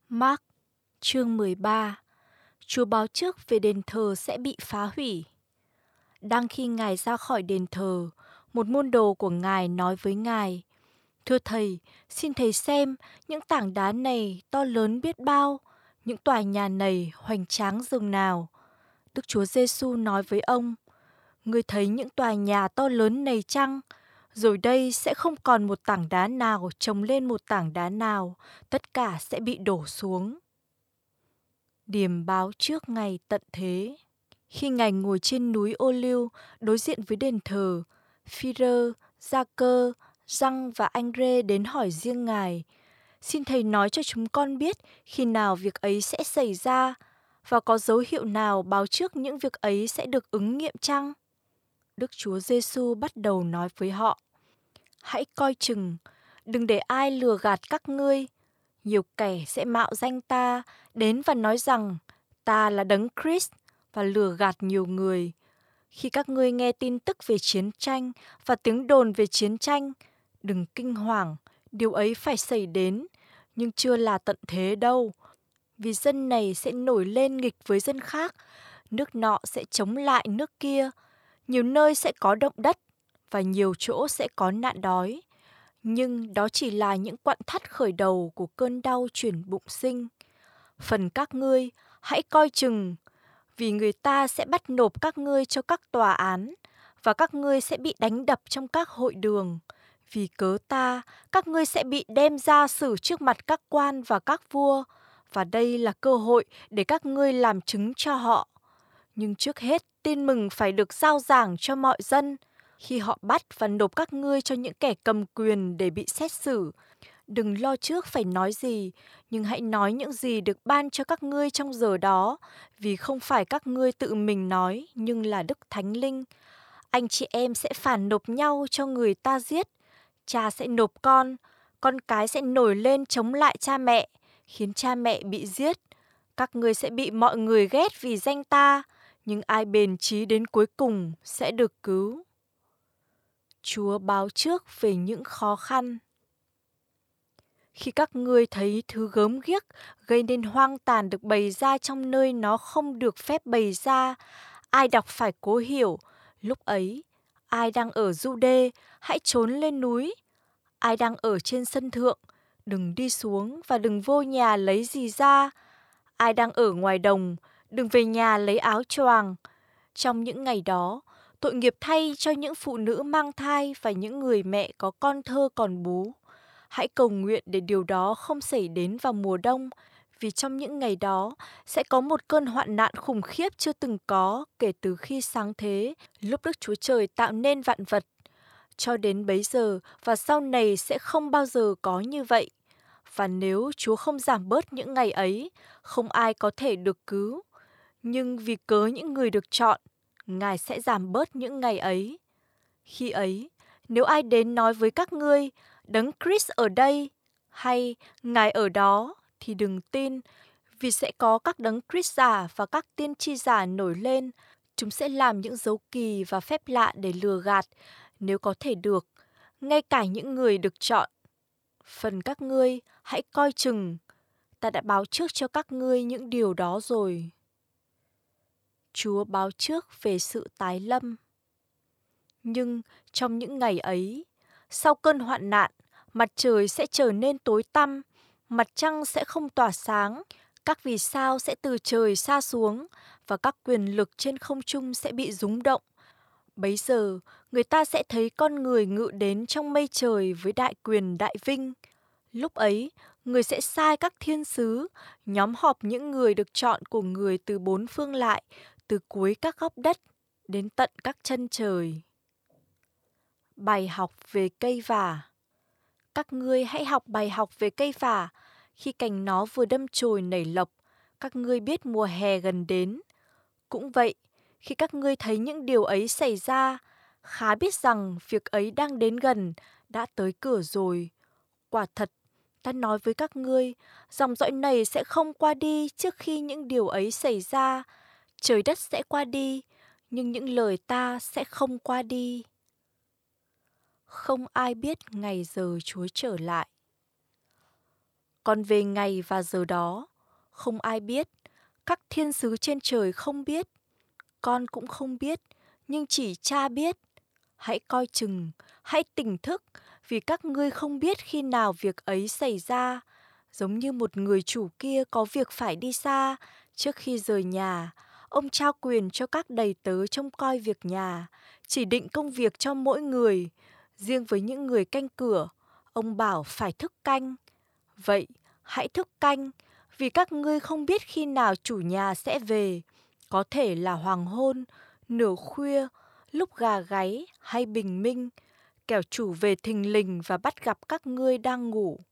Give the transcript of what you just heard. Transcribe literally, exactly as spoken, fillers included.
Mark, chương mười ba. Chúa báo trước về đền thờ sẽ bị phá hủy. Đang khi Ngài ra khỏi đền thờ, một môn đồ của Ngài nói với Ngài: "Thưa Thầy, xin Thầy xem những tảng đá này to lớn biết bao, những tòa nhà này hoành tráng dường nào." Đức Chúa Giêsu nói với ông: "Ngươi thấy những tòa nhà to lớn này chăng? Rồi đây sẽ không còn một tảng đá nào chồng lên một tảng đá nào, tất cả sẽ bị đổ xuống." Điềm báo trước ngày tận thế. Khi Ngài ngồi trên núi Ô-liu đối diện với đền thờ, Phi-rơ, Gia-cơ, Giăng và Anh-rê đến hỏi riêng Ngài: "Xin Thầy nói cho chúng con biết khi nào việc ấy sẽ xảy ra, và có dấu hiệu nào báo trước những việc ấy sẽ được ứng nghiệm chăng?" Đức Chúa Giêsu bắt đầu nói với họ: "Hãy coi chừng, đừng để ai lừa gạt các ngươi. Nhiều kẻ sẽ mạo danh ta đến và nói rằng ta là Đấng Christ và lừa gạt nhiều người. Khi các ngươi nghe tin tức về chiến tranh và tiếng đồn về chiến tranh, đừng kinh hoàng, điều ấy phải xảy đến, nhưng chưa là tận thế đâu. Vì dân này sẽ nổi lên nghịch với dân khác, nước nọ sẽ chống lại nước kia, nhiều nơi sẽ có động đất và nhiều chỗ sẽ có nạn đói. Nhưng đó chỉ là những quặn thắt khởi đầu của cơn đau chuyển bụng sinh. Phần các ngươi, hãy coi chừng, vì người ta sẽ bắt nộp các ngươi cho các tòa án, và các ngươi sẽ bị đánh đập trong các hội đường. Vì cớ ta, các ngươi sẽ bị đem ra xử trước mặt các quan và các vua, và đây là cơ hội để các ngươi làm chứng cho họ. Nhưng trước hết, tin mừng phải được rao giảng cho mọi dân. Khi họ bắt và nộp các ngươi cho những kẻ cầm quyền để bị xét xử, đừng lo trước phải nói gì, nhưng hãy nói những gì được ban cho các ngươi trong giờ đó, vì không phải các ngươi tự mình nói, nhưng là Đức Thánh Linh. Anh chị em sẽ phản nộp nhau cho người ta giết, cha sẽ nộp con, con cái sẽ nổi lên chống lại cha mẹ, khiến cha mẹ bị giết. Các ngươi sẽ bị mọi người ghét vì danh ta, nhưng ai bền chí đến cuối cùng sẽ được cứu." Chúa báo trước về những khó khăn. Khi các ngươi thấy thứ gớm ghiếc gây nên hoang tàn được bày ra trong nơi nó không được phép bày ra, ai đọc phải cố hiểu. Lúc ấy, ai đang ở Giu-đê, hãy trốn lên núi. Ai đang ở trên sân thượng, đừng đi xuống và đừng vô nhà lấy gì ra. Ai đang ở ngoài đồng, đừng về nhà lấy áo choàng. Trong những ngày đó, tội nghiệp thay cho những phụ nữ mang thai và những người mẹ có con thơ còn bú. Hãy cầu nguyện để điều đó không xảy đến vào mùa đông, vì trong những ngày đó sẽ có một cơn hoạn nạn khủng khiếp chưa từng có kể từ khi sáng thế, lúc Đức Chúa Trời tạo nên vạn vật. Cho đến bấy giờ và sau này sẽ không bao giờ có như vậy. Và nếu Chúa không giảm bớt những ngày ấy, không ai có thể được cứu. Nhưng vì cớ những người được chọn, Ngài sẽ giảm bớt những ngày ấy. Khi ấy, nếu ai đến nói với các ngươi, Đấng Christ ở đây, hay Ngài ở đó, thì đừng tin, vì sẽ có các đấng Christ giả và các tiên tri giả nổi lên. Chúng sẽ làm những dấu kỳ và phép lạ để lừa gạt, nếu có thể được, ngay cả những người được chọn. Phần các ngươi, hãy coi chừng, ta đã báo trước cho các ngươi những điều đó rồi. Chúa báo trước về sự tái lâm. Nhưng trong những ngày ấy, sau cơn hoạn nạn, mặt trời sẽ trở nên tối tăm, mặt trăng sẽ không tỏa sáng, các vì sao sẽ từ trời sa xuống và các quyền lực trên không trung sẽ bị rúng động. Bấy giờ, người ta sẽ thấy con người ngự đến trong mây trời với đại quyền đại vinh. Lúc ấy, người sẽ sai các thiên sứ, nhóm họp những người được chọn của người từ bốn phương lại, từ cuối các góc đất, đến tận các chân trời. Bài học về cây vả. Các ngươi hãy học bài học về cây vả. Khi cành nó vừa đâm chồi nảy lộc, các ngươi biết mùa hè gần đến. Cũng vậy, khi các ngươi thấy những điều ấy xảy ra, khá biết rằng việc ấy đang đến gần, đã tới cửa rồi. Quả thật, ta nói với các ngươi, dòng dõi này sẽ không qua đi trước khi những điều ấy xảy ra. Trời đất sẽ qua đi, nhưng những lời ta sẽ không qua đi. Không ai biết ngày giờ Chúa trở lại. Còn về ngày và giờ đó, không ai biết, các thiên sứ trên trời không biết, con cũng không biết, nhưng chỉ Cha biết. Hãy coi chừng, hãy tỉnh thức, vì các ngươi không biết khi nào việc ấy xảy ra. Giống như một người chủ kia có việc phải đi xa, trước khi rời nhà, ông trao quyền cho các đầy tớ trông coi việc nhà, chỉ định công việc cho mỗi người. Riêng với những người canh cửa, ông bảo phải thức canh. Vậy, hãy thức canh, vì các ngươi không biết khi nào chủ nhà sẽ về, có thể là hoàng hôn, nửa khuya, lúc gà gáy hay bình minh, kẻo chủ về thình lình và bắt gặp các ngươi đang ngủ.